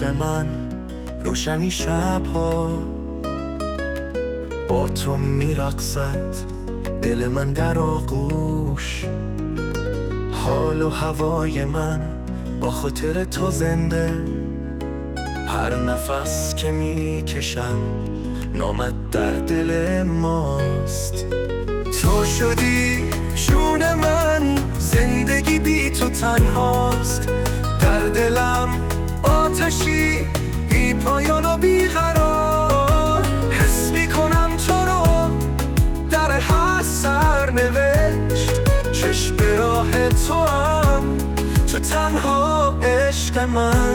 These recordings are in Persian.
عشق من روشنی شبها با تو میرقصد دل من در آغوش. حال و هوای من با خاطر تو زنده، هر نفس که میکشم نامت در دل ماست. تو شدی جون من، زندگی بی تو تنهاست. در دلم آتشی بی پایان و بی قرار، حس میکنم تو رو در هر سرنوشت. چشم به راه تو هم، تو تنها عشق من.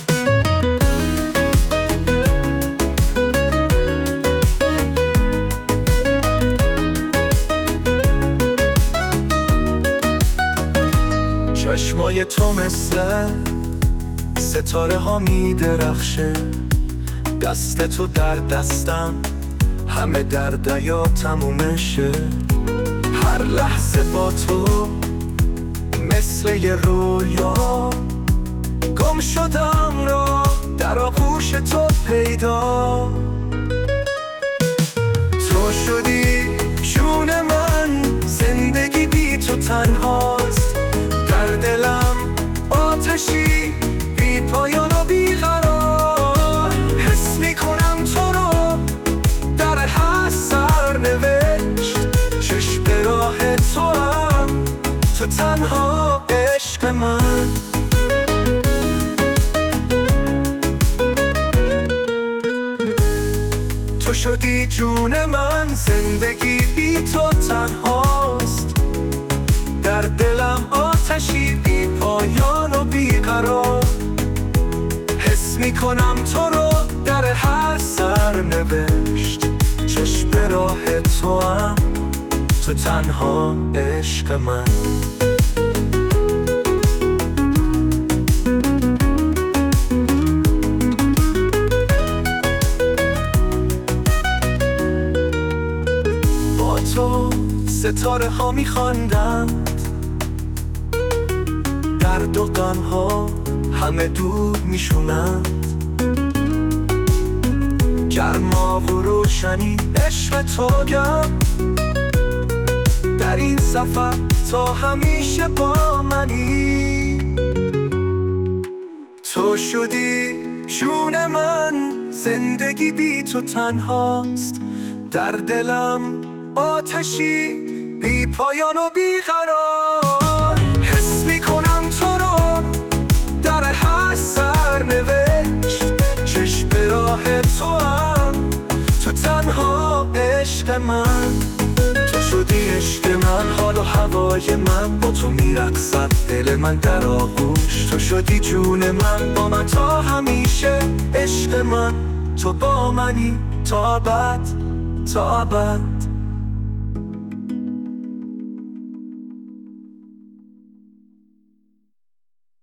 چشمای تو مثل ستاره ها می درخشه، دست تو در دستم، همه در دریا تمومشه. هر لحظه با تو مثل یه رویا، گم شدم را در آغوش تو پیدا. تو شدی جون من، زندگی بی تو تنهاست. در دلم آتشی بی پایان و بی قرار، حس میکنم تو رو در هر سرنوشت. چشم به راه تو هم، تو تنها عشق من. تو شدی جون من، زندگی بی تو تنهاست. در دلم آتشی بی پایان و بی قرار، حس میکنم تو رو در هر سرنوشت. چشم به راه تو هم، تو تنها عشق من. با تو ستاره ها میخواندند، درد و غم ها همه دور میشونند. گرما و روشنی عشق تو گم، در این سفر تا همیشه با منی. تو شدی جون من، زندگی بی تو تنهاست. در دلم آتشی بی پایان و بی قرار، حس میکنم تو رو در هر سرنوشت. چشم به راه تو هم، تو تنها عشق من. تو شدی عشق من، حال و هوای من با تو میرقصد دل من در آغوش. تو شدی جون من، با من تا همیشه عشق من. تو با منی تا ابد، تا ابد.